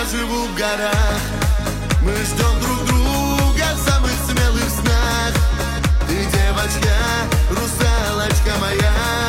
живу в горах. Мы ждем друг друга в самых смелых снах. Ты девочка, русалочка моя.